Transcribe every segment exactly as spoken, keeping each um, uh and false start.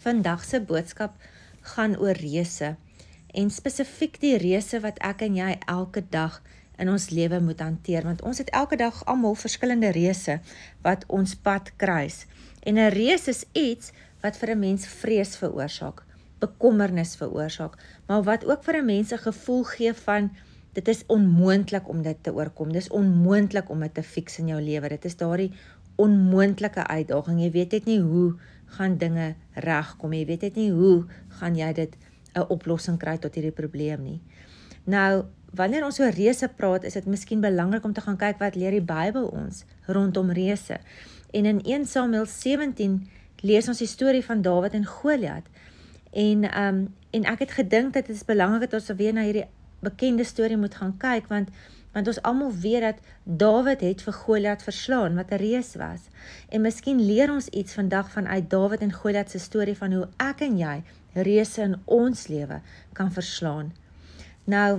Vandag se boodskap gaan oor reëse en spesifiek die reëse wat ek en jy elke dag in ons lewe moet hanteer, want ons het elke dag almal verskillende reëse wat ons pad kruis. En 'n reës is iets wat vir 'n mens vrees veroorsaak, bekommernis veroorsaak, maar wat ook vir 'n mens 'n gevoel gee van dit is onmoontlik om dit te oorkom, dit is onmoontlik om dit te fix in jou lewe, dit is daardie onmoontlike uitdaging, jy weet net nie hoe gaan dinge regkom, jy weet net nie hoe gaan jy dit 'n oplossing kry tot hierdie probleem nie. Nou, wanneer ons oor reëse praat, is dit miskien belangrik om te gaan kyk wat leer die Bybel ons rondom reëse. En in Eerste Samuel sewentien lees ons die storie van Dawid en Goliat. En um, en ek het gedink dat dit is belangrik dat ons weer na hierdie bekende storie moet gaan kyk, want want ons almal weet dat Dawid het vir Goliat verslaan, wat 'n reus was. En miskien leer ons iets vandag vanuit Dawid en Goliat se storie van hoe ek en jy reëse in ons lewe kan verslaan. Nou,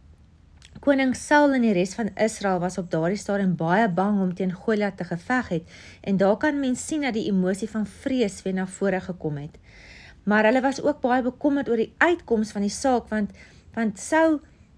koning Saul en die res van Israel was op daardie stadium baie bang om teen Goliat te geveg het, en daar kan mens sien dat die emosie van vrees weer na vore gekom het. Maar hulle was ook baie bekommerd oor die uitkoms van die saak, want, want sou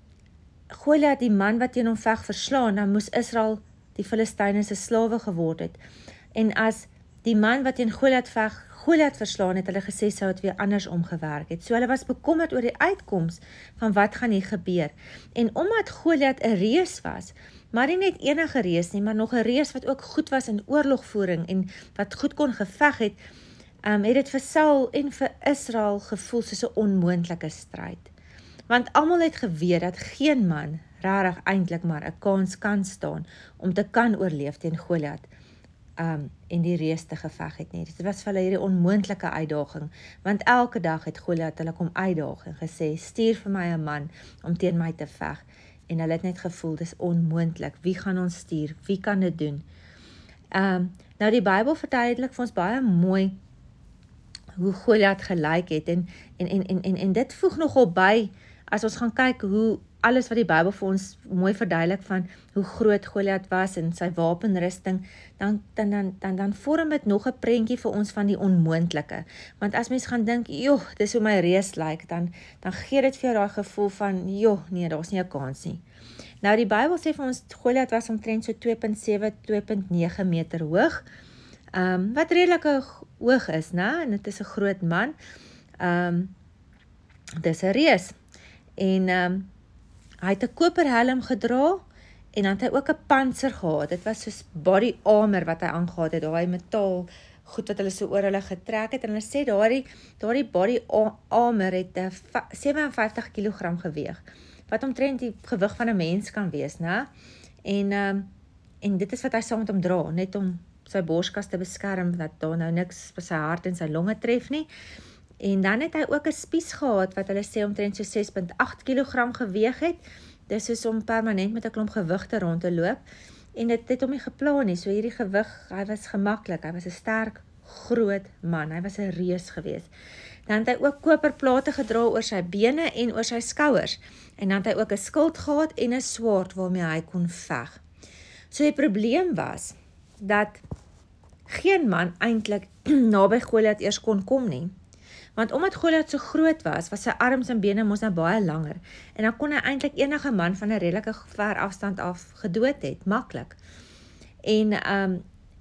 Goliat die man wat teen hom veg verslaan, dan moes Israel die Filistyne se slawe geword het. En as die man wat teen Goliat veg, Goliat verslaan het, hulle gesê sou het weer anders omgewerk het. So hulle was bekommerd oor die uitkoms van wat gaan hier gebeur. En omdat Goliat 'n reus was, maar nie net enige reus nie, maar nog 'n reus wat ook goed was in oorlogvoering en wat goed kon geveg het, um, het dit vir Saul en vir Israel gevoel soos 'n onmoontlike stryd. Want almal het geweet dat geen man rarig eintlik maar 'n kans kan staan om te kan oorleef teen Goliat um, en die reus te geveg het nie. Dit was vir hulle hierdie onmoontlike uitdaging, want elke dag het Goliat hulle kom uitdaag en gesê, stuur vir my 'n man om teen my te veg. En hulle het net gevoel, dis onmoontlik, wie gaan ons stuur, wie kan dit doen? Um, nou die Bybel verduidelik vir ons baie mooi hoe Goliat gelyk het, en, en, en, en, en, en dit voeg nogal by, as ons gaan kyk hoe alles wat die Bybel vir ons mooi verduidelik van hoe groot Goliat was en sy wapenrusting, dan, dan, dan, dan, dan vorm dit nog 'n prentjie vir ons van die onmoontlike. Want as mens gaan dink, joh, dis hoe my reus lyk, dan, dan gee dit vir jou daai gevoel van, joh, nee, daar's nie 'n kans nie. Nou die Bybel sê vir ons, Goliat was omtrent so twee komma sewe, twee komma nege meter hoog, um, wat redelik hoog is, né? En dit is 'n groot man. Um, dis 'n reus. En um, hy het 'n koperhelm gedra, en dan het hy ook 'n pantser gehad. Dit was soos body armor wat hy aangehad het, daai metaal goed wat hulle so oor hulle getrek het, en hulle sê daardie daardie body armor het sewe en vyftig kilogram geweeg, wat omtrent die gewig van 'n mens kan wees, né? En, um, en dit is wat hy saam met hom dra, net om sy borskas te beskerm, dat daar nou niks vir sy hart en sy longe tref nie. En dan het hy ook 'n spies gehad, wat hulle sê omtrent so ses komma agt kilogram geweeg het. Dis soos om permanent met 'n klomp gewigte rond te loop. En dit het hom nie geplan nie, so hierdie gewig, hy was gemaklik, hy was 'n sterk, groot man, hy was 'n reus gewees. Dan het hy ook koperplate gedra oor sy bene en oor sy skouers. En dan het hy ook 'n skild gehad en 'n swaard waarmee hy kon veg. So die probleem was, dat geen man eintlik naby Goliat eers kon kom nie. Want omdat Goliat so groot was, was sy arms en bene mos nou baie langer, en dan kon hy eintlik enige man van 'n redelike ver afstand af gedood het, maklik. En, um,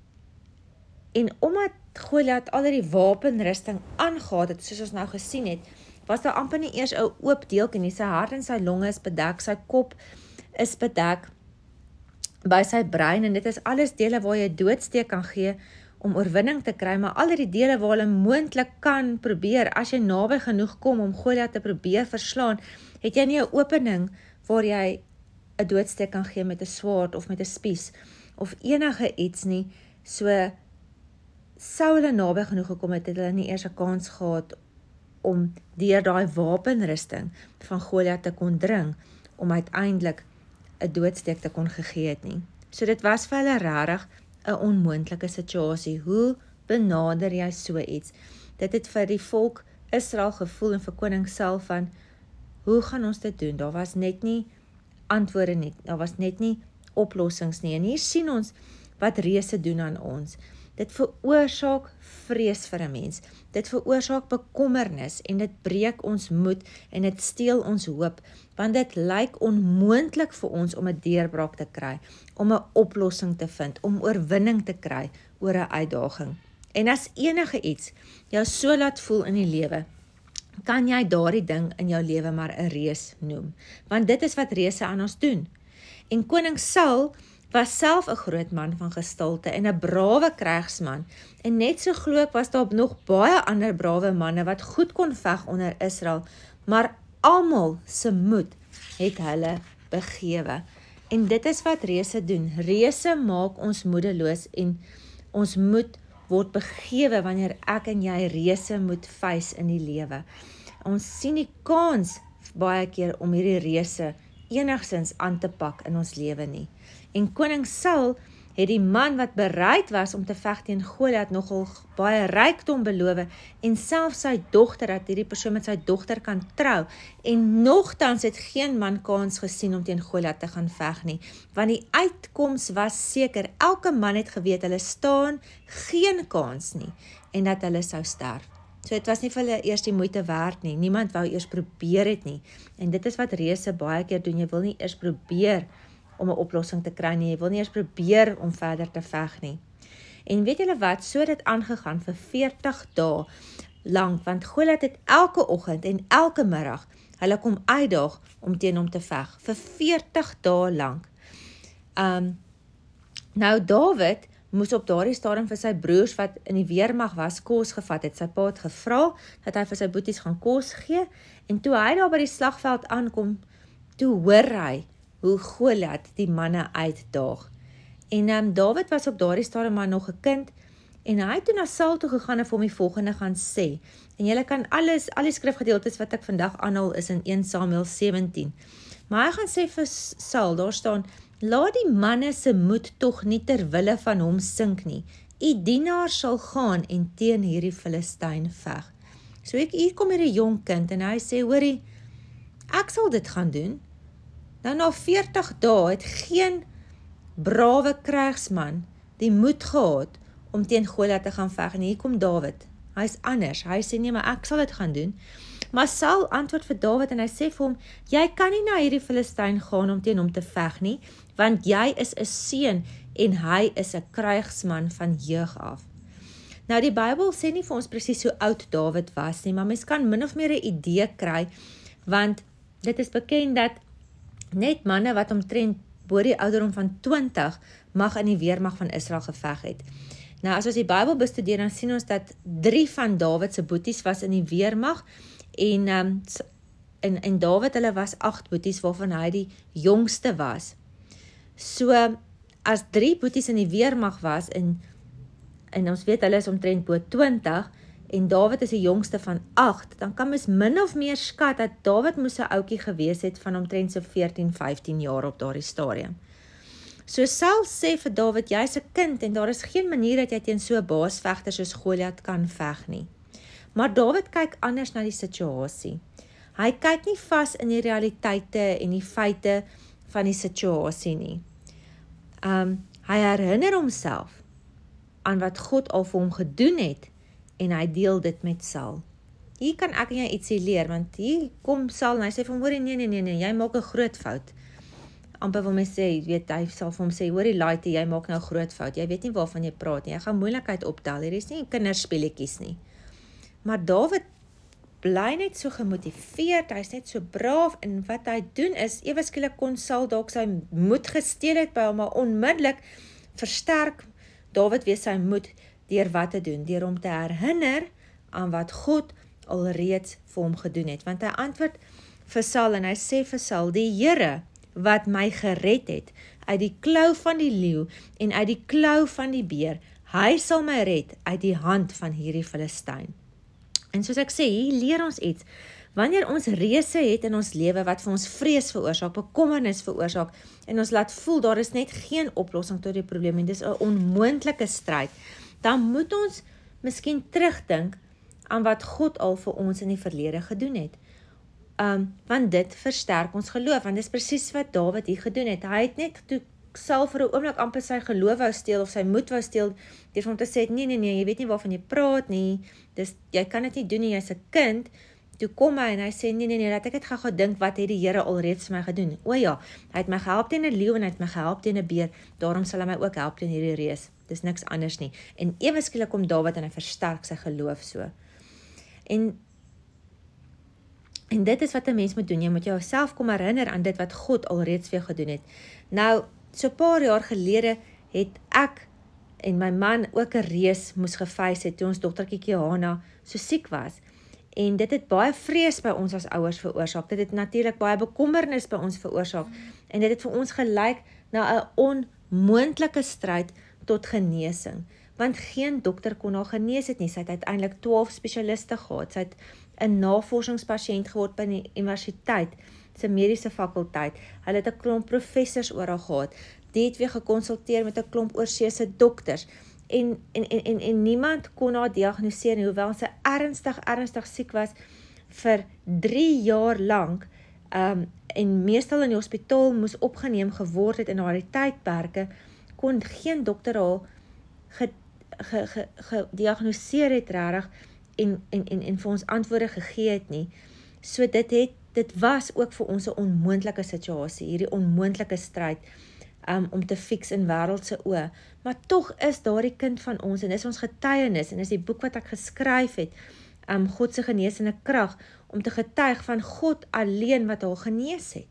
en omdat Goliat al die wapenrusting aangehad het, soos ons nou gesien het, was daar amper nie eers 'n oop deeltjie nie. Sy hart en sy longe is bedek, sy kop is bedek by sy brein, en dit is alles dele waar jy doodsteek kan gee om oorwinning te kry, maar al die dele waar hulle moontlik kan probeer, as jy naby genoeg kom om Goliat te probeer verslaan, het jy nie 'n opening waar jy 'n doodsteek kan gee met 'n swaard of met 'n spies, of enige iets nie. So, sou hulle naby genoeg gekom het, het hulle nie eers 'n kans gehad om deur daai wapenrusting van Goliat te kon dring, om uiteindelik 'n doodsteek te kon gegee het nie. So dit was vir hulle rarig 'n onmoontlike situasie. Hoe benader jy so iets? Dit het vir die volk Israel gevoel, en vir koning Saul van, hoe gaan ons dit doen? Daar was net nie antwoorde nie, daar was net nie oplossings nie. En hier sien ons wat reëse doen aan ons. dit veroorsaak vrees vir 'n mens. Dit veroorsaak bekommernis en dit breek ons moed en dit steel ons hoop, want dit lyk onmoontlik vir ons om 'n deurbraak te kry, om 'n oplossing te vind, om oorwinning te kry oor 'n uitdaging. En as enige iets jou so laat voel in die lewe, kan jy daardie ding in jou lewe maar 'n reus noem, want dit is wat reuse aan ons doen. En koning Saul was self 'n groot man van gestalte en 'n brawe krygsman, en net so glo ek was daar nog baie ander brawe manne wat goed kon veg onder Israel, maar almal se moed het hulle begewe. En dit is wat reuse doen. Reuse maak ons moedeloos en ons moed word begewe wanneer ek en jy reuse moet face in die lewe. Ons sien die kans baie keer om hierdie reuse enigsins aan te pak in ons lewe nie. En koning Saul het die man wat bereid was om te veg teen Goliat nogal baie rykdom beloof en selfs sy dogter, dat hierdie persoon met sy dogter kan trou, en nogtans het geen man kans gesien om teen Goliat te gaan veg nie, want die uitkoms was seker. Elke man het geweet hulle staan geen kans nie en dat hulle sou sterf. So dit was nie vir hulle eers die moeite werd nie, niemand wou eers probeer het nie, en dit is wat reuse baie keer doen. Jy wil nie eers probeer om 'n oplossing te kry nie, jy wil nie eers probeer om verder te veg nie. En weet julle wat, so het dit aangegaan vir veertig dae lank, want Goliat het elke oggend en elke middag hulle kom uitdaag om teen hom te veg, vir veertig dae lank. Um, nou Dawid moes op daardie stadium vir sy broers wat in die weermag was, kos gevat het. Sy pa het gevra dat hy vir sy boeties gaan kos gee, en toe hy daar by die slagveld aankom, toe hoor hy hoe Goliat die manne uitdaag. En um, Dawid was op daardie stadium maar nog 'n kind, en hy het toe na Saul toe gegaan en vir hom die volgende gaan sê. En julle kan alles, al die skrifgedeeltes wat ek vandag aanhaal is in een Samuel sewentien. Maar hy gaan sê vir Saul, daar staan, laat die manne se moed tog nie ter wille van hom sink nie. U dienaar sal gaan en teen hierdie Filistyn veg. So ek, hier kom hierdie jong kind en hy sê, hoorie, ek sal dit gaan doen. Nou na veertig dae het geen brawe krygsman die moed gehad om teen Goliat te gaan veg, en hier kom Dawid. Hy is anders, hy sê nee, maar ek sal dit gaan doen. Maar Saul antwoord vir Dawid en hy sê vir hom, jy kan nie na hierdie Filistyn gaan om teen hom te veg nie, want jy is 'n seun en hy is 'n krygsman van jeug af. Nou die Bybel sê nie vir ons presies hoe oud Dawid was nie, maar mens kan min of meer 'n idee kry, want dit is bekend dat net manne wat omtrent bo die ouderdom van twintig mag in die weermag van Israel geveg het. Nou as ons die Bybel bestudeer, dan sien ons dat drie van Dawid se boeties was in die weermag, en, um, en, en Dawid hulle was agt boeties waarvan hy die jongste was. So as drie boeties in die weermag was, en, en ons weet hulle is omtrent bo twintig, en Dawid is die jongste van agt, dan kan mens min of meer skat dat Dawid moes 'n ouetjie gewees het van omtrent so veertien, vyftien jaar op daardie stadium. So Saul sê vir Dawid, jy's 'n kind en daar is geen manier dat jy teen so 'n baasvegter soos Goliat kan veg nie. Maar Dawid kyk anders na die situasie. Hy kyk nie vas in die realiteite en die feite van die situasie nie. Um, hy herinner homself aan wat God al vir hom gedoen het, en hy deel dit met Saul. Hier kan ek en jy ietsie leer, want hier kom Saul en hy sê vir hom, hoorie, nee, nee, nee, nee, jy maak 'n groot fout. Amper wil my sê, weet, hy sal vir hom sê, hoorie laaitie, jy maak nou 'n groot fout, jy weet nie waarvan jy praat nie, jy gaan moeilikheid optel, hier is nie kinderspeletjies nie. Maar Dawid bly net so gemotiveerd, hy is net so braaf, en wat hy doen is, ewe skielik kon Saul dalk sy moed gesteel het by hom, maar onmiddellik versterk Dawid weer sy moed, deur wat te doen, deur hom te herinner aan wat God alreeds vir hom gedoen het. Want hy antwoord vir Saul en hy sê vir Saul, die Here wat my gered het uit die klou van die leeu en uit die klou van die beer, hy sal my red uit die hand van hierdie Filistyn. En soos ek sê, hier leer ons iets. Wanneer ons reuse het in ons lewe wat vir ons vrees veroorsaak, bekommernis veroorsaak, en ons laat voel daar is net geen oplossing tot die probleem en dis 'n onmoontlike stryd, dan moet ons miskien terugdink aan wat God al vir ons in die verlede gedoen het. Um, want dit versterk ons geloof, want dit is presies wat Dawid hier gedoen het. Hy het net toe Saul vir 'n oomblik amper sy geloof wou steel of sy moed wou steel, deur vir hom te sê, nee, nee, nee, jy weet nie waarvan jy praat nie, dis, jy kan dit nie doen nie, jy's 'n kind. Toe kom hy en hy sê, nee, nee, nee, laat ek het gou-gou dink, wat het die Here alreeds vir my gedoen? O ja, hy het my gehelp teen 'n leeu en hy het my gehelp teen 'n beer, daarom sal hy my ook help teen hierdie reus. Dis niks anders nie. En ewe skielik kom Dawid en hy versterk sy geloof so. En En dit is wat 'n mens moet doen, jy moet jouself kom herinner aan dit wat God alreeds vir jou gedoen het. Nou, so 'n paar jaar gelede het ek en my man ook 'n reus moes gefees het, toe ons dogtertjie Kiana so siek was. En dit het baie vrees by ons as ouers veroorsaak, dit het natuurlik baie bekommernis by ons veroorsaak, en dit het vir ons gelyk na 'n onmoontlike stryd tot genesing, want geen dokter kon haar genees het nie, sy het uiteindelik twaalf spesialiste gehad, sy het 'n navorsingspasiënt geword by die universiteit, sy mediese fakulteit, hulle het 'n klomp professors oor haar gehad, die het weer gekonsulteer met 'n klomp oorseese dokters, en, en, en, en, en niemand kon haar diagnoseer nie, hoewel sy ernstig, ernstig siek was, vir drie jaar lank, um, en meestal in die hospitaal moes opgeneem geword het in haar tydperke, kon geen dokter haar gediagnoseer ge, ge, het rarig, en, en, en, en vir ons antwoorde gegee het nie. So dit het, dit was ook vir ons 'n onmoontlike situasie, hierdie onmoontlike stryd, um, om te fix in wêreldse oë. Maar tog is daardie kind van ons, en is ons getuienis, en is die boek wat ek geskryf het, um, God se genesende krag, om te getuig van God alleen wat haar genees het.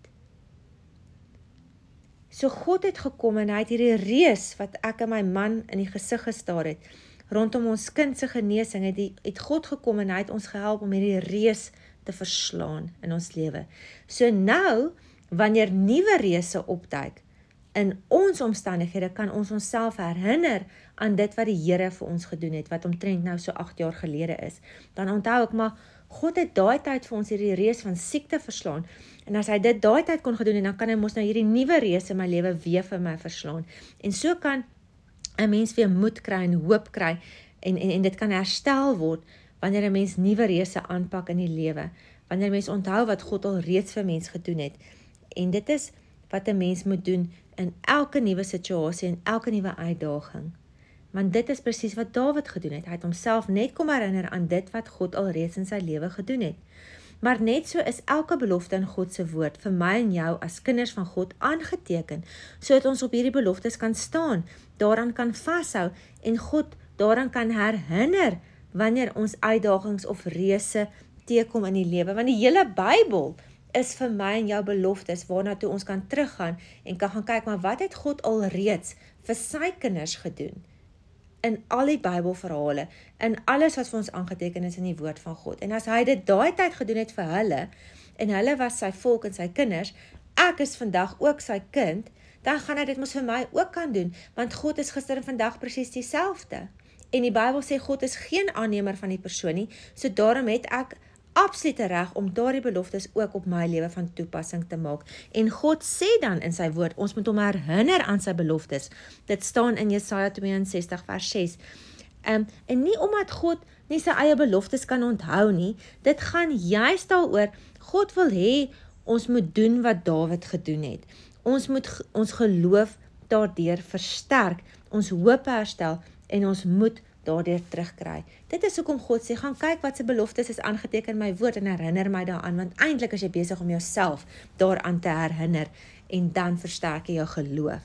So God het gekom en hy het hierdie reus wat ek en my man in die gesig gestaar het, rondom ons kind se genesing, het, die, het God gekom en hy het ons gehelp om hierdie reus te verslaan in ons lewe. So nou, wanneer nuwe reuse opduik in ons omstandighede, kan ons onsself herinner aan dit wat die Here vir ons gedoen het, wat omtrent nou so agt jaar gelede is. Dan onthou ek, maar God het daai tyd vir ons hierdie reus van siekte verslaan, en as hy dit daai tyd kon gedoen, dan kan hy mos nou hierdie nuwe reus in my lewe weer vir my verslaan. En so kan 'n mens weer moed kry en hoop kry, en, en, en dit kan herstel word, wanneer 'n mens nuwe reuse aanpak in die lewe, wanneer 'n mens onthou wat God al reeds vir mens gedoen het. En dit is wat 'n mens moet doen in elke nuwe situasie en elke nuwe uitdaging. Want dit is presies wat Dawid gedoen het. Hy het homself net kom herinner aan dit wat God al reeds in sy lewe gedoen het. Maar net so is elke belofte in God se woord vir my en jou as kinders van God aangeteken, sodat ons op hierdie beloftes kan staan, daaraan kan vashou en God daaraan kan herinner wanneer ons uitdagings of reuse teekom in die lewe. Want die hele Bybel is vir my en jou beloftes waarna toe ons kan teruggaan en kan gaan kyk, maar wat het God al reeds vir sy kinders gedoen? In al die Bybelverhale, in alles wat vir ons aangeteken is in die woord van God. En as hy dit daai tyd gedoen het vir hulle, en hulle was sy volk en sy kinders, ek is vandag ook sy kind, dan gaan hy dit mos vir my ook kan doen, want God is gister en vandag presies dieselfde. En die Bybel sê God is geen aannemer van die persoon nie, so daarom het ek absolute reg om daardie beloftes ook op my lewe van toepassing te maak. En God sê dan in sy woord, ons moet hom herinner aan sy beloftes. Dit staan in Jesaja tweeënsestig vers ses. Um, en nie omdat God nie sy eie beloftes kan onthou nie, dit gaan juist daaroor, God wil hê ons moet doen wat Dawid gedoen het. Ons moet ons geloof daardeur versterk, ons hoop herstel en ons moed daardeur terugkry. Dit is hoekom God sê, gaan kyk wat sy beloftes is aangeteken in my woord en herinner my daaraan, want eintlik is jy besig om jouself daaraan te herinner en dan versterk jy jou geloof.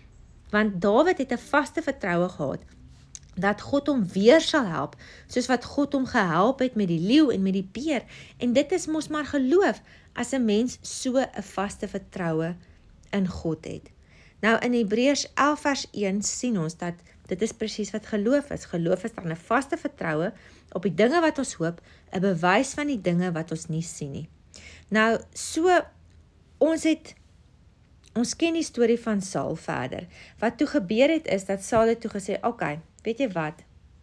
Want Dawid het 'n vaste vertroue gehad dat God hom weer sal help, soos wat God hom gehelp het met die leeu en met die beer. En dit is mos maar geloof, as 'n mens so 'n vaste vertroue in God het. Nou in Hebreërs elf vers een sien ons dat dit is presies wat geloof is. Geloof is dan 'n vaste vertroue op die dinge wat ons hoop, 'n bewys van die dinge wat ons nie sien nie. Nou, so, ons het, ons ken die storie van Saul verder. Wat toe gebeur het is, dat Saul het toe gesê, oké, okay, weet jy wat,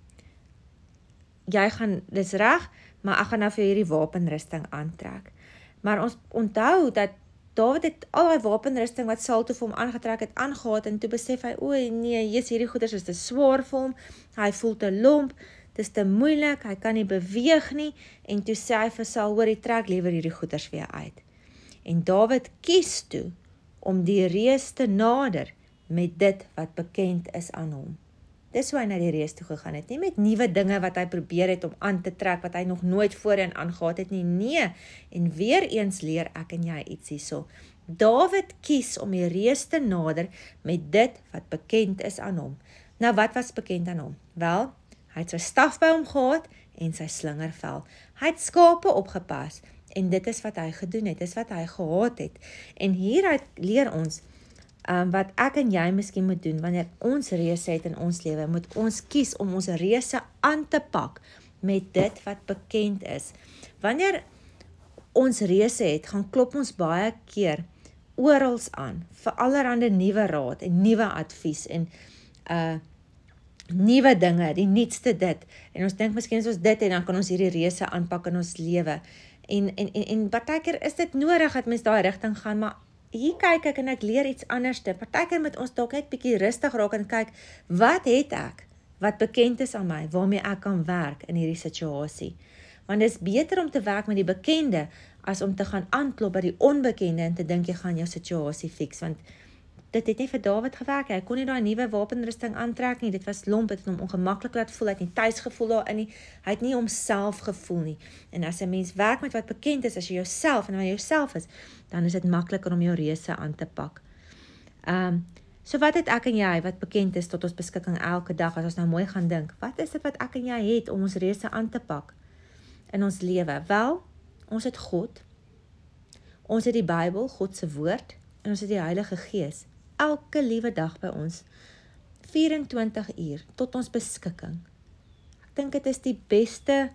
jy gaan, dis reg, maar ek gaan nou vir hierdie wapenrusting aantrek. Maar ons onthou dat Dawid het al die wapenrusting wat Saul toe vir hom aangetrek het, aangehad, en toe besef hy, o nee, jes, hierdie goeders is te swaar vir hom, hy voel te lomp, dit is te moeilik, hy kan nie beweeg nie, en toe sê hy vir Saul, hoor, hy trek liewer hierdie goeders weer uit. En Dawid kies toe, om die reus te nader, met dit wat bekend is aan hom. Dis hoe hy na die reus toe gegaan het, nie met nuwe dinge wat hy probeer het om aan te trek, wat hy nog nooit voorheen aangehad het nie, nee, en weer eens leer ek en jy iets hierso. Dawid kies om die reus te nader met dit wat bekend is aan hom. Nou wat was bekend aan hom? Wel, hy het sy staf by hom gehad en sy slingervel. Hy het skape opgepas en dit is wat hy gedoen het, dis wat hy gehad het. En hieruit leer ons, Um, wat ek en jy miskien moet doen, wanneer ons reuse het in ons lewe, moet ons kies om ons reuse aan te pak met dit wat bekend is. Wanneer ons reuse het, gaan klop ons baie keer orals aan, vir allerhande nuwe raad en nuwe advies en uh, nuwe dinge, die nuutste dit. En ons dink miskien as ons dit het, dan kan ons hierdie reuse aanpak in ons lewe. En, en, en, en partykeer is dit nodig dat mens daai rigting gaan, maar hier kyk ek en ek leer iets anders te. Partykeer moet ons dalk net bietjie rustig raak en kyk, wat het ek, wat bekend is aan my, waarmee ek kan werk in hierdie situasie. Want dit is beter om te werk met die bekende, as om te gaan aanklop by die onbekende en te dink jy gaan jou situasie fix, want dit het nie vir Dawid gewerk, hy kon nie daai nuwe wapenrusting aantrek nie, dit was lomp, het hom ongemaklik laat voel, hy het nie thuis gevoel daarin nie, hy het nie homself gevoel nie, en as 'n mens werk met wat bekend is, as jy jouself en wat jouself is, dan is dit makliker om jou reuse aan te pak. Um, so wat het ek en jy, wat bekend is tot ons beskikking elke dag, as ons nou mooi gaan dink, wat is dit wat ek en jy het, om ons reuse aan te pak, in ons lewe? Wel, ons het God, ons het die Bybel, God se woord, en ons het die Heilige Gees, elke liewe dag by ons, vyf en twintig uur, tot ons beskikking. Ek dink dit is die beste,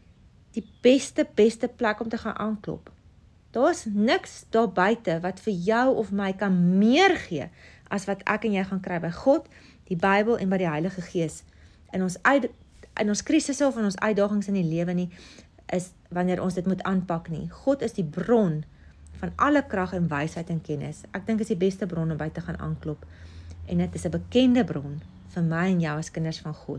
die beste, beste plek om te gaan aanklop. Daar is niks daar buite, wat vir jou of my kan meer gee, as wat ek en jy gaan kry by God, die Bybel en by die Heilige Gees. In ons, uit, in ons krisisse of in ons uitdagings in die lewe nie, is wanneer ons dit moet aanpak nie. God is die bron van alle krag en wysheid en kennis. Ek dink is die beste bron om by te gaan aanklop. En dit is 'n bekende bron vir my en jou as kinders van God.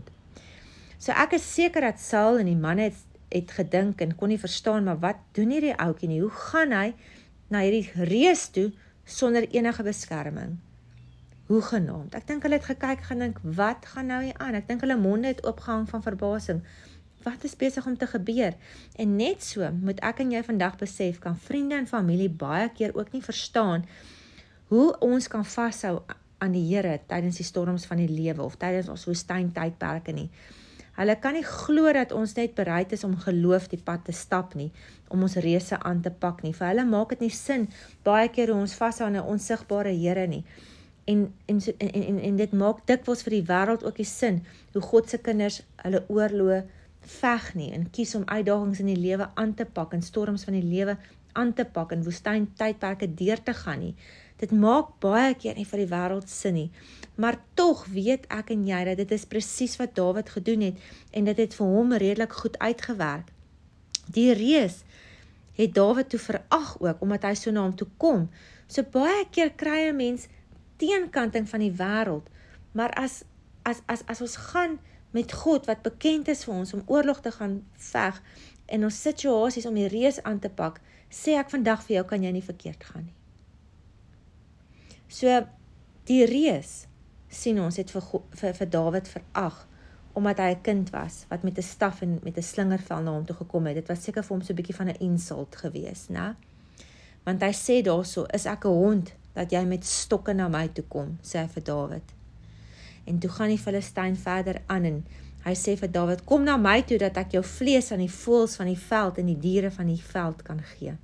So ek is seker dat Saul en die manne het, het gedink en kon nie verstaan, maar wat doen hierdie ouetjie nie? Hoe gaan hy na hierdie reus toe sonder enige beskerming? Hoe genaamd? Ek dink hulle het gekyk gaan dink, wat gaan nou hier aan? Ek dink hulle monde het opgehang van verbasing. Wat is besig om te gebeur? En net so moet ek en jy vandag besef, kan vriende en familie baie keer ook nie verstaan hoe ons kan vashou aan die Here tydens die storms van die lewe of tydens ons woestyntydperke nie. Hulle kan nie glo dat ons net bereid is om geloof die pad te stap nie, om ons reuse aan te pak nie. Vir hulle maak dit nie sin baie keer hoe ons vashou aan 'n onsigbare Here nie. En, en, en, en, en dit maak dikwels vir die wêreld ook die sin, hoe God se kinders hulle oorloë veg nie, en kies om uitdagings in die lewe aan te pak, en storms van die lewe aan te pak, en woestyn tydperke deur te gaan nie. Dit maak baie keer nie vir die wêreld sin nie, maar tog weet ek en jy, dat dit is presies wat Dawid gedoen het, en dit het vir hom redelik goed uitgewerk. Die reus het Dawid toe verag ook, omdat hy so na hom toe kom. So baie keer kry 'n mens teenkanting van die wêreld, maar as, as, as, as ons gaan met God, wat bekend is vir ons, om oorlog te gaan veg, en ons situasies om die reus aan te pak, sê ek vandag vir jou, kan jy nie verkeerd gaan nie. So, die reus, sien ons, het vir, vir, vir Dawid verag, omdat hy 'n kind was, wat met 'n staf en met 'n slingervel na hom toe gekom het. Dit was seker vir hom so 'n bietjie van 'n insult gewees, né? Want hy sê daarso, is ek 'n hond, dat jy met stokke na my toe kom, sê hy vir Dawid. En toe gaan die Filistyn verder aan, en hy sê vir Dawid, kom na my toe, dat ek jou vlees aan die voëls van die veld, en die diere van die veld kan gee.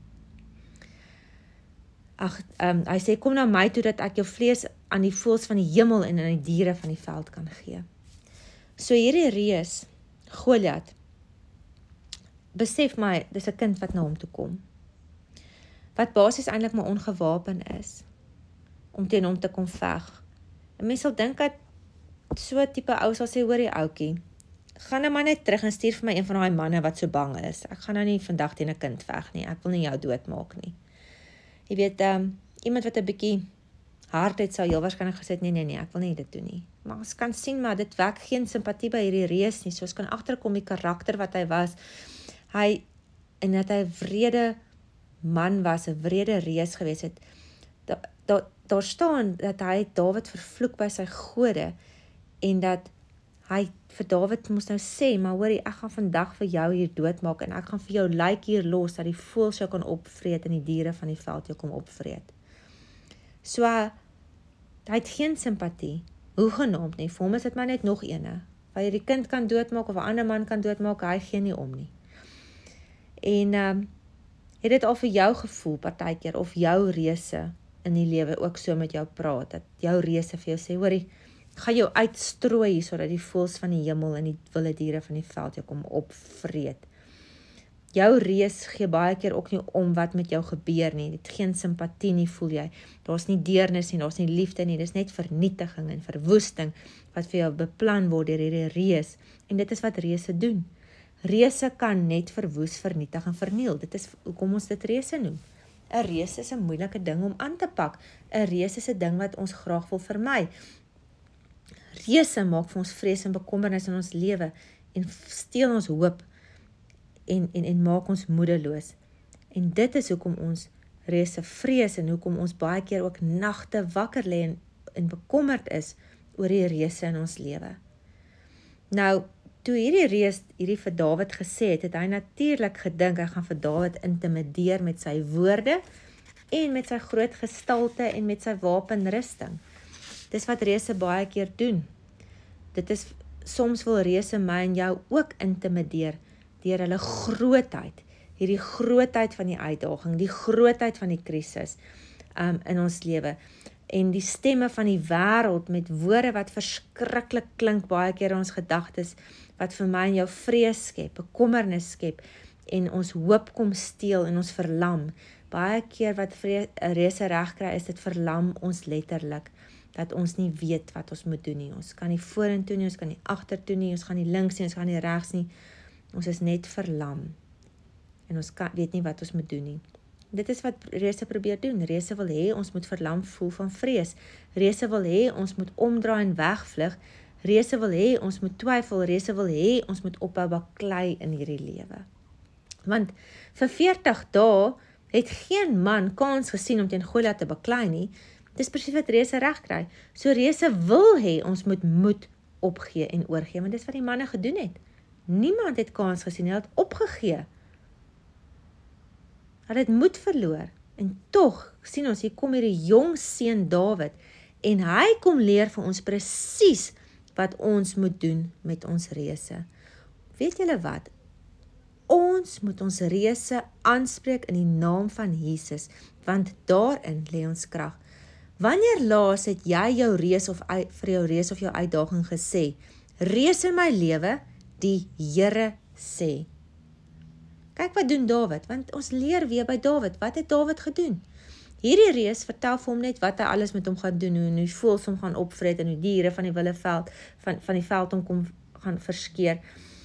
Ag, um, hy sê, kom na my toe, dat ek jou vlees aan die voëls van die hemel, en aan die diere van die veld kan gee. So hierdie reus, Goliat, besef my, dis 'n kind wat na hom toe kom, wat basies eintlik maar ongewapen is, om teen hom te kom veg. En mens sal dink dat so tipe ou sal sê, hoor die oukie, gaan nou maar net terug en stuur vir my een van daai manne wat so bang is. Ek gaan nou nie vandag teen 'n kind veg nie, ek wil nie jou doodmaak nie. Jy weet, um, iemand wat 'n bietjie hard het, sal heel waarskynlik gesê, nee, nee, nee, ek wil nie dit doen nie. Maar ons kan sien, maar dit wek geen simpatie by hierdie reus nie, so ons kan agterkom die karakter wat hy was, hy, en dat hy 'n wrede man was, 'n wrede reus gewees het, daar da, daar staan dat hy Dawid vervloek by sy gode, en dat hy vir Dawid moes nou sê, maar hoorie, ek gaan vandag vir jou hier doodmaak, en ek gaan vir jou lijk hier los, dat die voëls jou kan opvreet, en die diere van die veld jou kom opvreet. So, hy het geen simpatie, hoegenaamd nie, vir hom is dit maar net nog ene, waar jy die kind kan doodmaak, of 'n ander man kan doodmaak, hy gee nie om nie. En, um, het dit al vir jou gevoel, partykeer, of jou reëse in die lewe ook so met jou praat, dat jou reëse vir jou sê, hoorie, gaan jou uitstrooi, sodat die voëls van die hemel en die wilde diere van die veld jou kom opvreet. Jou reus gee baie keer ook nie om wat met jou gebeur nie, dit geen simpatie nie, voel jy, daar's nie deernis nie, daar's nie liefde nie, dis net vernietiging en verwoesting, wat vir jou beplan word deur hierdie reus, en dit is wat reuse doen. Reuse kan net verwoes, vernietig en verniel, dit is hoekom ons dit reuse noem. 'n Reus is 'n moeilike ding om aan te pak, 'n reus is 'n ding wat ons graag wil vermy. Reuse maak vir ons vrees en bekommernis in ons lewe, en steel ons hoop, en, en, en maak ons moedeloos. En dit is hoekom ons reuse vrees, en hoekom ons baie keer ook nagte wakker lê en, en bekommerd is oor die reuse in ons lewe. Nou, toe hierdie reus hierdie vir Dawid gesê het, het hy natuurlik gedink, hy gaan vir Dawid intimideer met sy woorde, en met sy groot gestalte, en met sy wapenrusting. Dis wat reuse baie keer doen. Dit is, soms wil reuse my en jou ook intimideer, deur hulle grootheid, hierdie grootheid van die uitdaging, die grootheid van die krisis um, in ons lewe, en die stemme van die wêreld met woorde wat verskriklik klink baie keer in ons gedagtes, wat vir my en jou vrees skep, bekommernis skep, en ons hoop kom steel en ons verlam. Baie keer wat reuse reg kry, is dit verlam ons letterlik, dat ons nie weet wat ons moet doen nie. Ons kan nie vorentoe nie, ons kan nie agtertoe nie, ons gaan nie links nie, ons gaan nie regs nie. Ons is net verlam. En ons kan, weet nie wat ons moet doen nie. Dit is wat reuse probeer doen. Reuse wil hê ons moet verlam voel van vrees. Reuse wil hê ons moet omdraai en wegvlug. Reuse wil hê ons moet twyfel. Reuse wil hê ons moet ophou baklei in hierdie lewe. Want vir veertig dae het geen man kans gesien om teen Goliat te baklei nie. Dis presies wat reuse reg kry. So reuse wil hê ons moet moed opgee en oorgee, want dis wat die manne gedoen het. Niemand het kans gesien, hulle het opgegee. Hulle het moed verloor, en tog sien ons, hier kom hierdie jong seun Dawid, en hy kom leer vir ons presies wat ons moet doen met ons reuse. Weet julle wat? Ons moet ons reuse aanspreek in die naam van Jesus, want daarin lê ons krag. Wanneer laas het jy jou reus of vir jou reus of jou uitdaging gesê, reus in my lewe, die Here sê. Kyk wat doen Dawid, want ons leer weer by Dawid, wat het Dawid gedoen? Hierdie reus vertel vir hom net wat hy alles met hom gaan doen, hoe die voëls hom gaan opvreet, en hoe diere van die wilde veld, van, van die veld hom kom gaan verskeer.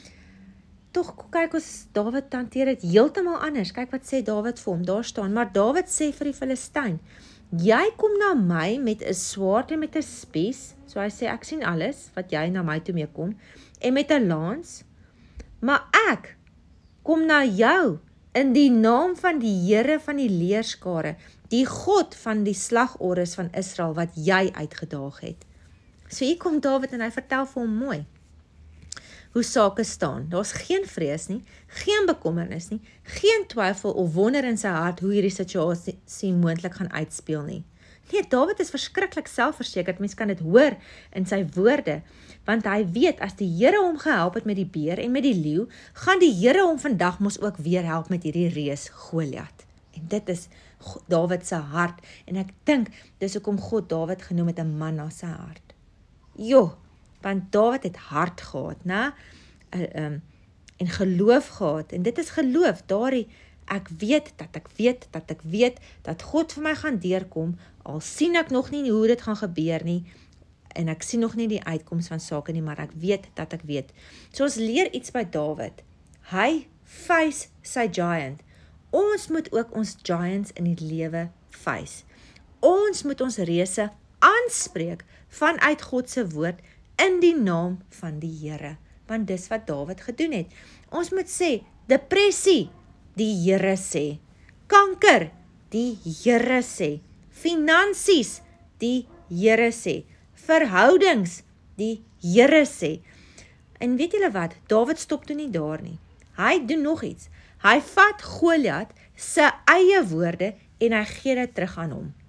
Tog kyk ons, Dawid hanteer dit heeltemal anders. Kyk wat sê Dawid vir hom, daar staan, maar Dawid sê vir die Filistyn, jy kom na my met 'n swaard en met 'n spies, so hy sê, ek sien alles wat jy na my toe mee kom, en met 'n lans, maar ek kom na jou in die naam van die Here van die leerskare, die God van die slagordes van Israel, wat jy uitgedaag het. So hier kom Dawid en hy vertel vir hom mooi hoe sake staan. Daar's geen vrees nie, geen bekommernis nie, geen twyfel of wonder in sy hart hoe hierdie situasie moontlik gaan uitspeel nie. Nee, Dawid is verskriklik selfversekerd, mens kan dit hoor in sy woorde, want hy weet, as die Here hom gehelp het met die beer en met die leeu, gaan die Here hom vandag mos ook weer help met hierdie reus Goliat. En dit is Dawid se hart, en ek dink, dis hoekom God Dawid genoem het 'n man na sy hart. Jo, want Dawid het hart gehad, né? Uh, um, en geloof gehad, en dit is geloof, daardie, ek weet, dat ek weet, dat ek weet, dat God vir my gaan deurkom, al sien ek nog nie hoe dit gaan gebeur nie, en ek sien nog nie die uitkoms van sake nie, maar ek weet, dat ek weet. So ons leer iets by Dawid, hy face sy giant, ons moet ook ons giants in die lewe face, ons moet ons reuse aanspreek, vanuit God se woord, in die naam van die Here, want dis wat Dawid gedoen het. Ons moet sê, depressie, die Here sê, kanker, die Here sê, finansies, die Here sê. Verhoudings, die Here sê. En weet julle wat, Dawid stop toe nie daar nie. Hy doen nog iets. Hy vat Goliat sy eie woorde en hy gee dit terug aan hom.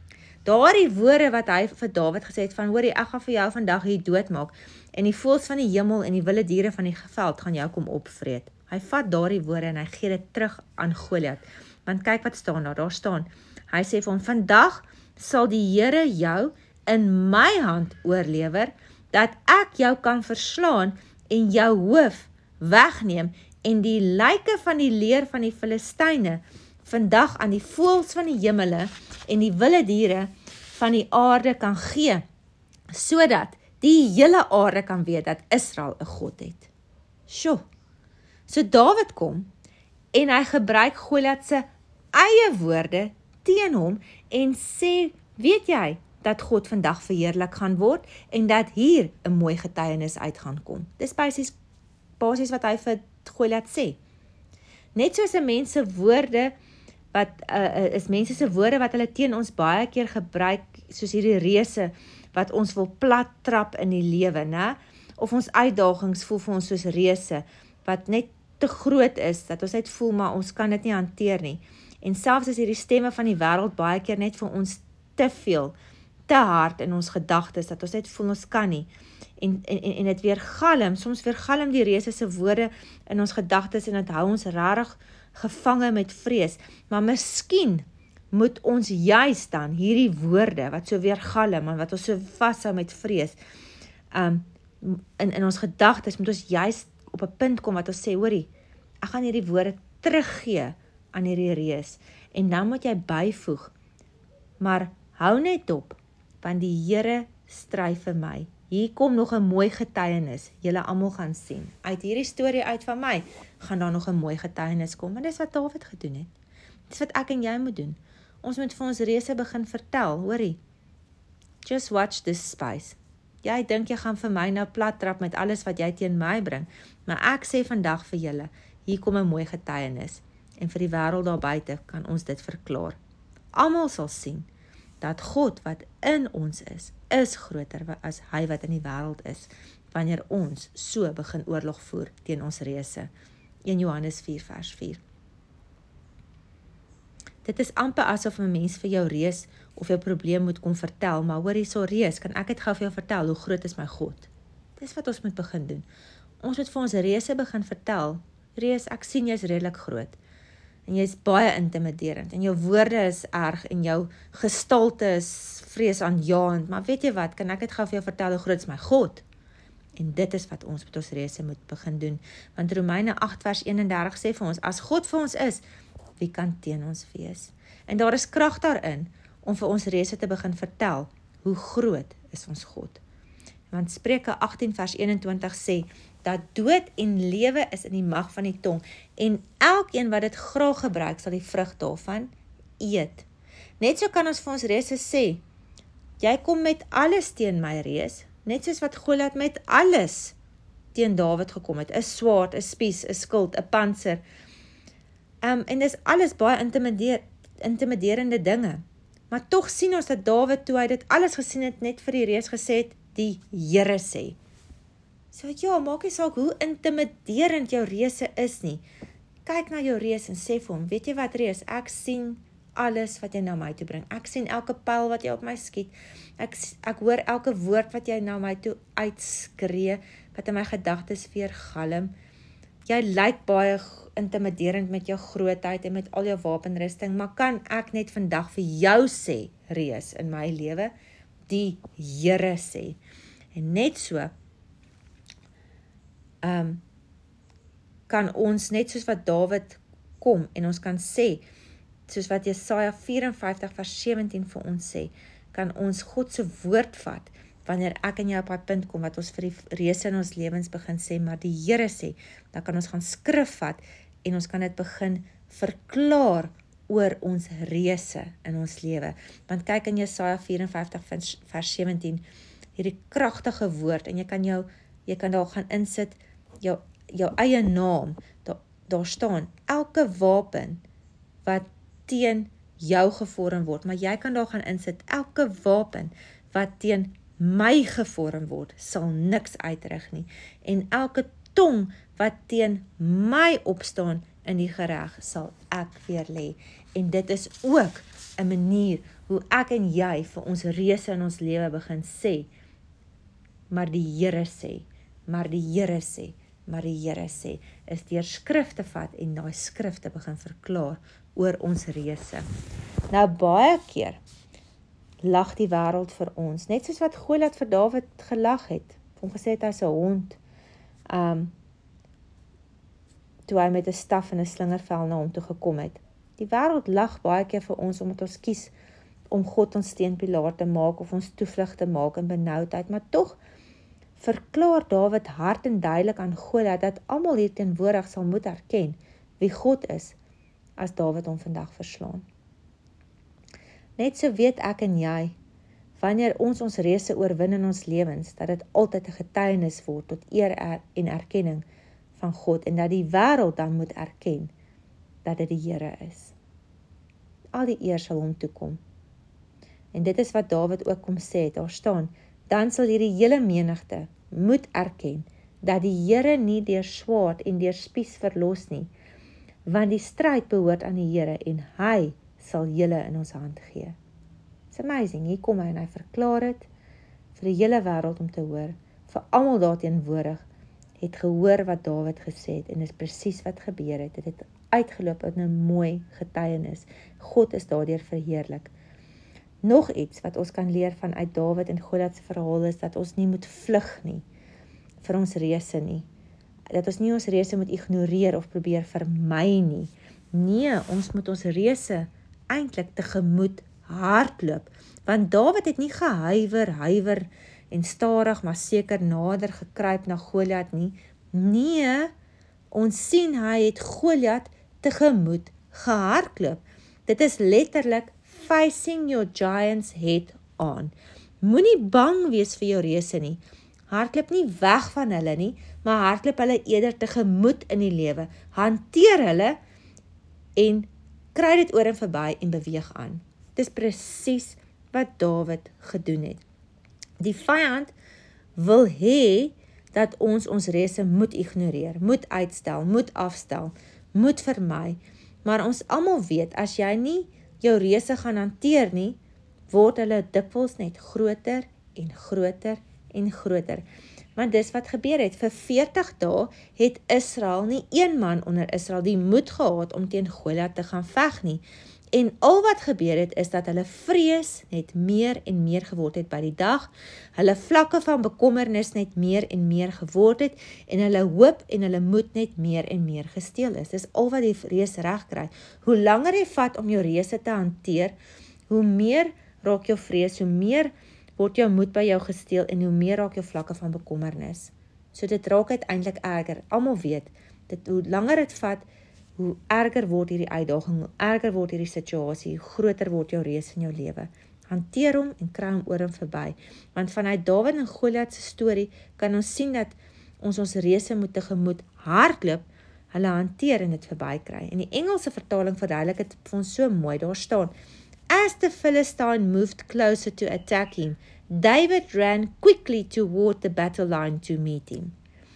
Daardie woorde wat hy vir Dawid gesê het van, hoorie, ek gaan vir jou vandag hier doodmaak, en die voëls van die hemel en die wilde diere van die veld gaan jou kom opvreet. Hy vat daardie woorde en hy gee dit terug aan Goliat. Want kyk wat staan daar, daar staan, hy sê vir hom, vandag sal die Here jou in my hand oorlewer, dat ek jou kan verslaan en jou hoof wegneem en die lyke van die leer van die Filistyne vandag aan die voëls van die hemele en die wilde diere van die aarde kan gee, sodat die hele aarde kan weet dat Israel 'n God het. Sjoe. So Dawid kom en hy gebruik Goliat se eie woorde teen hom en sê, weet jy dat God vandag verheerlik gaan word en dat hier 'n mooi getuienis uit gaan kom. Dis basies basies wat hy vir Goliat sê. Net soos 'n mens se woorde wat uh, is mense se woorde wat hulle teen ons baie keer gebruik, soos hierdie reëse wat ons wil plat trap in die lewe, né? Of ons uitdagings voel vir ons soos reëse wat net te groot is, dat ons net voel maar ons kan dit nie hanteer nie. En selfs as hierdie stemme van die wêreld baie keer net vir ons te veel, te hard in ons gedagtes, dat ons net voel ons kan nie. En, en, en dit weer galm, soms weer galm die reëse se woorde in ons gedagtes en dit hou ons rarig gevange met vrees. Maar miskien moet ons juist dan hierdie woorde wat so weer galm en wat ons so vashou met vrees, um, in, in ons gedagtes moet ons juist op 'n punt kom wat ons sê, hoorie, ek gaan hierdie woorde teruggee aan hierdie reus. En dan moet jy byvoeg, maar hou net op, want die Here stry vir my. Hier kom nog 'n mooi getuienis, julle almal gaan sien. Uit hierdie storie uit van my, gaan daar nog 'n mooi getuienis kom, en dis wat Dawid gedoen het. Dis wat ek en jy moet doen. Ons moet vir ons reëse begin vertel, hoorie. Just watch this space. Jy dink jy gaan vir my nou plat trap met alles wat jy teen my bring, maar ek sê vandag vir julle, hier kom 'n mooi getuienis, en vir die wêreld daar buite kan ons dit verklaar. Almal sal sien, dat God wat in ons is, is groter as hy wat in die wêreld is, wanneer ons so begin oorlog voer teen ons reëse. een Johannes vier vers vier. Dit is amper asof 'n mens vir jou reus of jou probleem moet kom vertel, maar hoor hierso reus, kan ek dit gou vir jou vertel, hoe groot is my God? Dis wat ons moet begin doen. Ons moet vir ons reëse begin vertel, reus, ek sien jy is redelik groot, en jy is baie intimiderend, en jou woorde is erg, en jou gestalte is vreesaanjaend, maar weet jy wat, kan ek dit gou vir jou vertel, hoe groot is my God? En dit is wat ons met ons reëse moet begin doen, want Romeine agt vers eenendertig sê vir ons, as God vir ons is, wie kan teen ons wees? En daar is krag daarin, om vir ons reëse te begin vertel, hoe groot is ons God? Want Spreuke agttien vers eenentwintig sê, dat dood en lewe is in die mag van die tong, en elkeen wat dit graag gebruik, sal die vrug daarvan eet. Net so kan ons vir ons reëse sê, jy kom met alles teen my reus, net soos wat Goliat met alles teen Dawid gekom het, 'n swaard, 'n spies, 'n skild, 'n pantser, um, en dis alles baie intimideer, intimiderende dinge, maar tog sien ons dat Dawid, toe hy dit alles gesien het, net vir die reus gesê het, die Here sê. So ja, maak nie saak hoe intimiderend jou reëse is nie. Kyk na jou reus en sê vir hom, weet jy wat reus, ek sien alles wat jy na my toe bring. Ek sien elke pyl wat jy op my skiet. Ek, ek hoor elke woord wat jy na my toe uitskree, wat in my gedagtes weer galm. Jy lyk baie intimiderend met jou grootheid en met al jou wapenrusting, maar kan ek net vandag vir jou sê, reus in my lewe, die Here sê. En net so, Um, kan ons, net soos wat Dawid kom, en ons kan sê, soos wat Jesaja vyf en vyftig vers sewentien vir ons sê, kan ons God se woord vat, wanneer ek en jy op die punt kom, wat ons vir die reëse in ons lewens begin sê, maar die Here sê, dan kan ons gaan skrif vat, en ons kan dit begin verklaar oor ons reëse in ons lewe. Want kyk in Jesaja vyf en vyftig vers sewentien, hierdie kragtige woord, en jy kan jou, jy kan daar gaan insit, jou, jou eie naam, daar, daar staan, elke wapen, wat teen jou gevorm word, maar jy kan daar gaan insit, elke wapen wat teen my gevorm word, sal niks uitrig nie, en elke tong wat teen my opstaan in die gereg, sal ek weer lê, en dit is ook 'n manier hoe ek en jy vir ons reëse in ons lewe begin sê, maar die Here sê, maar die Here sê, maar die Here sê, is deur skrif te vat en daai skrif te begin verklaar oor ons reëse. Nou baie keer lag die wêreld vir ons, net soos wat Goliat vir Dawid gelag het, hom gesê het hy's 'n hond, um, toe hy met 'n staf en 'n slingervel na hom toe gekom het. Die wêreld lag baie keer vir ons, omdat ons kies om God ons steunpilaar te maak, of ons toevlug te maak in benoudheid, maar tog verklaar Dawid hard en duidelik aan Goliat, dat almal hier teenwoordig sal moet erken wie God is, as Dawid hom vandag verslaan. Net so weet ek en jy, wanneer ons ons reëse oorwin in ons lewens, dat dit altyd 'n getuienis word tot eer en erkenning van God, en dat die wêreld dan moet erken dat dit die Here is. Al die eer sal hom toekom. En dit is wat Dawid ook kom sê het, daar staan, dan sal hierdie hele menigte moet erken, dat die Here nie deur swaard en deur spies verlos nie, want die stryd behoort aan die Here, en hy sal julle in ons hand gee. It's amazing, hier kom hy en hy verklaar het, vir die hele wêreld om te hoor, vir almal daar teenwoordig, het gehoor wat Dawid gesê het, en is presies wat gebeur het, dit het uitgeloop in 'n mooi getuienis, God is daardeur verheerlik. Nog iets wat ons kan leer vanuit Dawid en Goliat se verhaal is, dat ons nie moet vlug nie, vir ons reëse nie, dat ons nie ons reëse moet ignoreer of probeer vermy nie, nee, ons moet ons reëse eintlik tegemoet hardloop, want Dawid het nie gehuiwer, huiwer en stadig, maar seker nader gekruip na Goliat nie, nee, ons sien hy het Goliat tegemoet gehardloop, dit is letterlik facing your giant's head on, moenie bang wees vir jou reëse nie, hardloop nie weg van hulle nie, maar hardloop hulle eerder tegemoet in die lewe, hanteer hulle, en kry dit oor en verby en beweeg aan. Dit is presies wat Dawid gedoen het. Die vyand wil hê dat ons ons reëse moet ignoreer, moet uitstel, moet afstel, moet vermy, maar ons almal weet, as jy nie jou reëse gaan hanteer nie, word hulle dikwels net groter en groter en groter. Want dis wat gebeur het, vir veertig dae het Israel, nie een man onder Israel, die moed gehad om teen Goliat te gaan veg nie. En al wat gebeur het, is dat hulle vrees net meer en meer geword het by die dag, hulle vlakke van bekommernis net meer en meer geword het, en hulle hoop en hulle moed net meer en meer gesteel is. Dis al wat die reus reg kry. Hoe langer jy vat om jou reuse te hanteer, hoe meer raak jou vrees, hoe meer word jou moed by jou gesteel, en hoe meer raak jou vlakke van bekommernis. So dit raak uiteindelik erger. Almal weet, dit, hoe langer dit vat, hoe erger word hierdie uitdaging, hoe erger word hierdie situasie, hoe groter word jou reus in jou lewe. Hanteer hom en kry hom oor en verby. Want vanuit Dawid en Goliat se storie kan ons sien dat ons ons reuse moet tegemoet hardloop, hulle hanteer en dit verby kry. En die Engelse vertaling verduidelik dit vir ons so mooi, daar staan, as the Philistine moved closer to attack him, David ran quickly toward the battle line to meet him.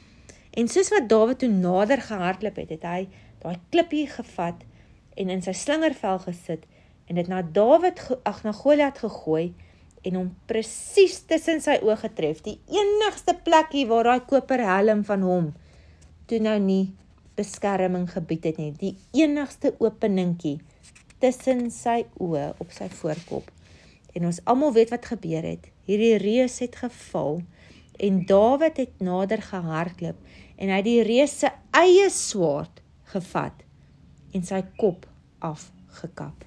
En soos wat Dawid toe nader gehardloop het, het hy daai klippie gevat en in sy slingervel gesit en dit na Dawid, ag na Goliat gegooi en hom presies tussen sy oë getref, die enigste plekkie waar daai koper helm van hom toe nou nie beskerming gebied het nie, die enigste openingkie tussen sy oë op sy voorkop. En ons almal weet wat gebeur het, hierdie reus het geval en Dawid het nader gehardloop en hy het die reus se eie swaard gevat en sy kop afgekap.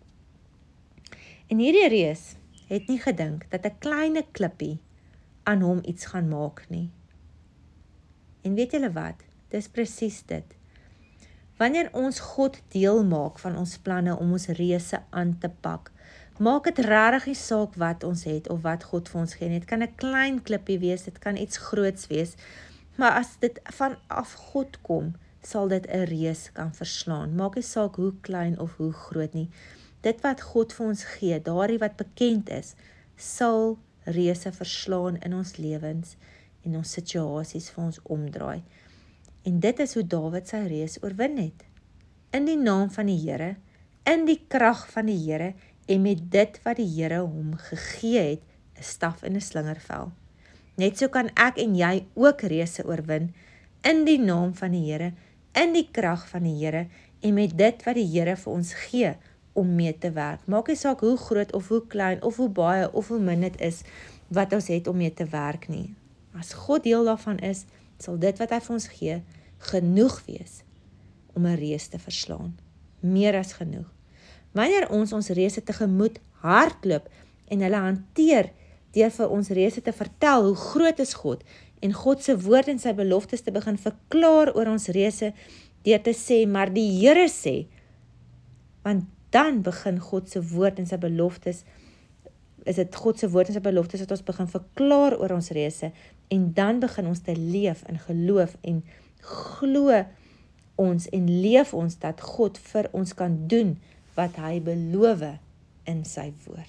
En hierdie reus het nie gedink dat 'n klein klippie aan hom iets gaan maak nie. En weet julle wat? Dis presies dit. Wanneer ons God deel maak van ons planne om ons reuse aan te pak, maak dit regtig nie saak wat ons het of wat God vir ons gee nie. Dit kan 'n klein klippie wees, dit kan iets groots wees, maar as dit vanaf God kom, sal dit 'n reus kan verslaan. Maak nie saak hoe klein of hoe groot nie. dit wat God vir ons gee, daardie wat bekend is, sal reëse verslaan in ons lewens en ons situasies vir ons omdraai. En dit is hoe Dawid sy reus oorwin het. In die naam van die Here, in die krag van die Here en met dit wat die Here hom gegee het, 'n staf en 'n slingervel. Net so kan ek en jy ook reëse oorwin in die naam van die Here, in die krag van die Here en met dit wat die Here vir ons gee om mee te werk. Maak nie saak hoe groot of hoe klein of hoe baie of hoe min dit is wat ons het om mee te werk nie. As God deel daarvan is, sal dit wat hy vir ons gee genoeg wees om 'n reus te verslaan. Meer as genoeg. Wanneer ons ons reëse tegemoet hardloop en hulle hanteer deur vir ons reëse te vertel hoe groot is God en God se woord en sy beloftes te begin verklaar oor ons reëse deur te sê, maar die Here sê, want dan begin God se woord en sy beloftes, is dit God se woord en sy beloftes wat ons begin verklaar oor ons reëse en dan begin ons te leef in geloof en glo ons en leef ons dat God vir ons kan doen wat hy beloof in sy woord.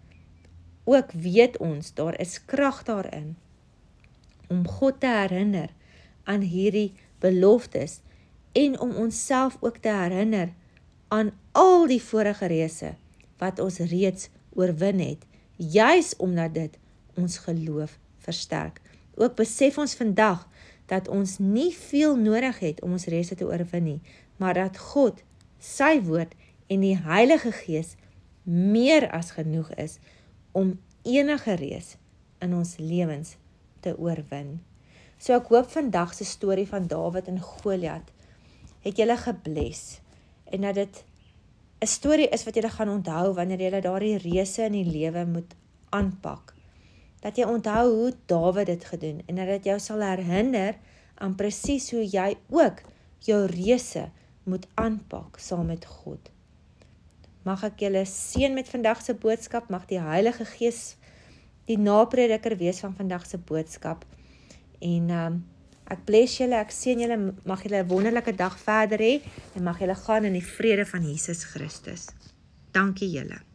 Ook weet ons, daar is krag daarin om God te herinner aan hierdie beloftes en om onsself ook te herinner aan al die vorige reëse wat ons reeds oorwin het, juis omdat dit ons geloof versterk. Ook besef ons vandag dat ons nie veel nodig het om ons reëse te oorwin nie, maar dat God, sy woord en die Heilige Gees meer as genoeg is om enige reus in ons lewens te oorwin. So ek hoop vandag se storie van Dawid en Goliat het julle gebless en dat dit 'n storie is wat julle gaan onthou wanneer julle daardie reëse in die lewe moet aanpak. Dat jy onthou hoe Dawid dit gedoen en dat dit jou sal herinner aan presies hoe jy ook jou reëse moet aanpak saam met God. Mag ek julle seën met vandag se boodskap, mag die Heilige Gees die naprediker wees van vandag se boodskap. En um, ek bless julle, ek seën julle, mag julle 'n wonderlike dag verder hê en mag julle gaan in die vrede van Jesus Christus. Dankie julle.